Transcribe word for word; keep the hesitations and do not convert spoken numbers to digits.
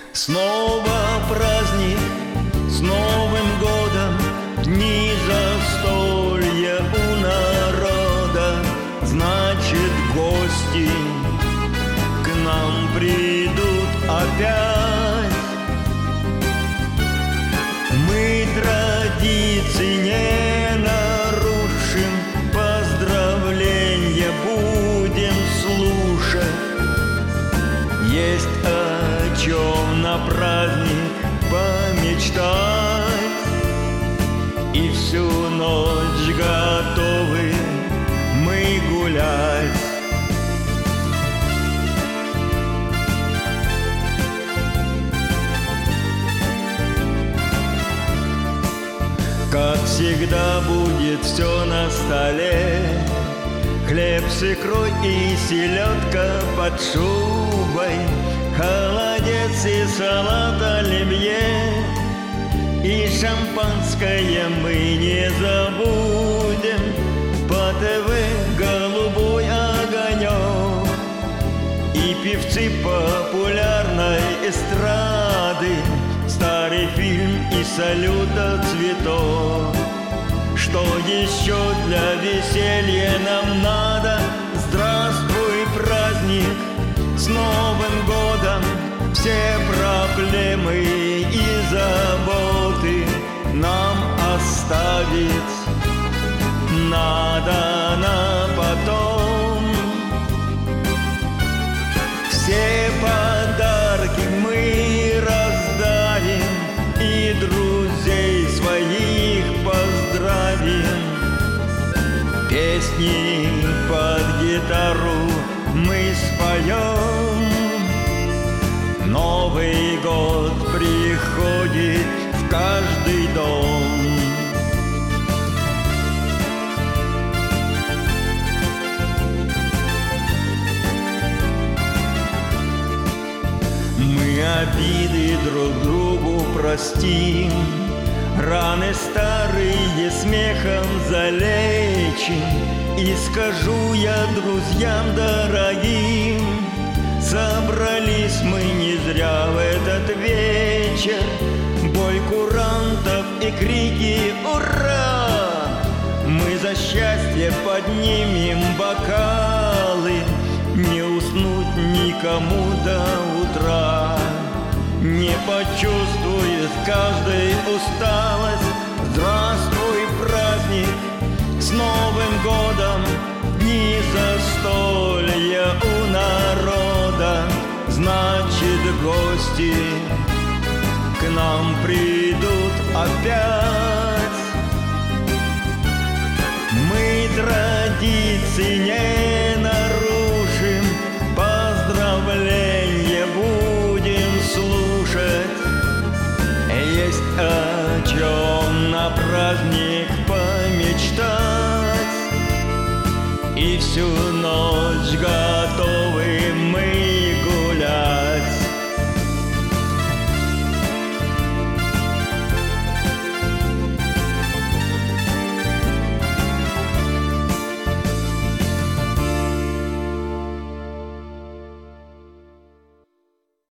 Снова праздник, с Новым годом, дни застолья у народа. Значит, гости к нам придут опять. Мы традиции не нарушим, поздравления будем слушать. Есть о чем на праздник помечтать, и всю ночь готовы мы гулять. Как всегда будет все на столе: хлеб с икрой и селедка под шубой, холодец и салат оливье, и шампанское мы не забудем. По ТВ голубой огонек и певцы популярной эстрады, старый фильм и салют от цветов. Что еще для веселья нам надо? Здравствуй, праздник, с Новым годом! Все проблемы и заботы нам оставить надо на потом. Все подарки мы раздавим и друзей своих поздравим. Песни под гитару мы споем. Новый год приходит в каждый дом. Мы обиды друг другу простим, раны старые смехом залечим. И скажу я друзьям дорогим: собрались мы не зря в этот вечер. Бой курантов и крики «Ура!» Мы за счастье поднимем бокалы. Не уснуть никому до утра, не почувствует каждый усталость. Здравствуй, праздник, с Новым годом! Дни застолья у народа. Значит, гости к нам придут опять. Мы традиции не нарушим, поздравления будем слушать. Есть о чем на праздник помечтать, и всю